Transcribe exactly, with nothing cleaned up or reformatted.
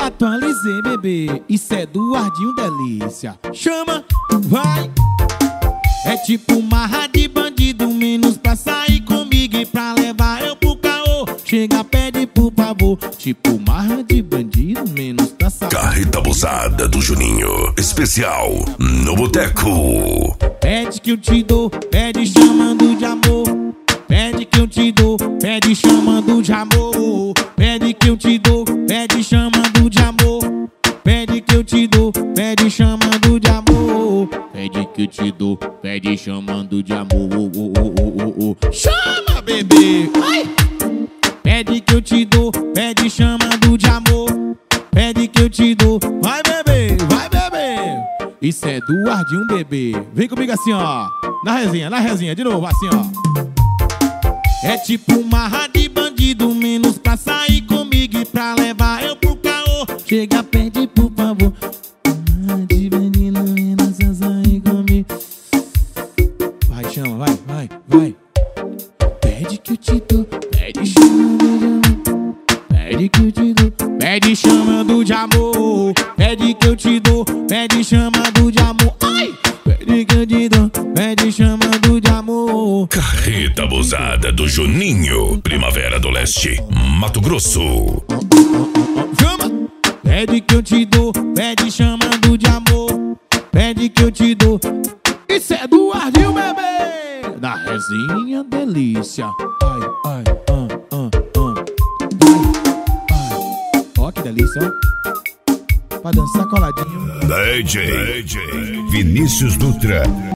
atualizei, bebê. Isso é do Ardinho Delícia. Chama, vai. É tipo marra de bandido, menos pra sair comigo e pra levar eu pro caô. Chega, pede por favor. Tipo marra de bandido, menos pra sair. Carreta abusada do Juninho, especial no Boteco. Pede que eu te dou, pede chamando de amor. Pede que eu te dou, pede chamando de amor. Pede que eu te dou, pede chamando de amor. Pede que eu te dou, pede chamando de amor. Pede que eu te dou, pede chamando de amor. Oh, oh, oh, oh, oh, oh. Chama, bebê! Ai! Pede que eu te dou, pede chamando de amor. Pede que eu te dou, vai bebê, vai bebê. Isso é do Ardinho, bebê. Vem comigo assim, ó. Na resinha, na resinha, de novo, assim, ó. É tipo marra de bandido, menos pra sair comigo e pra levar eu pro caô. Chega, pede por favor. Marra de bandido, menos pra sair comigo. Vai, chama, vai, vai, vai. Pede que eu te dou, pede chamando de amor. Pede que eu te dou, pede chamando de amor. Pede que eu te dou, pede chamando de amor. Ai! Pede que eu te dou, pede chamando de amor. Carreta abusada do Juninho, Primavera do Leste, Mato Grosso. Chama! Pede que eu te dou, pede chamando de amor. Pede que eu te dou. Isso é do Ardinho, bebê. Na resinha, delícia. Ai, ai, ah, ah, ah. Ai, ai. Ó que delícia, ó. Pra dançar coladinho. D J, D J Vinícius Dutra.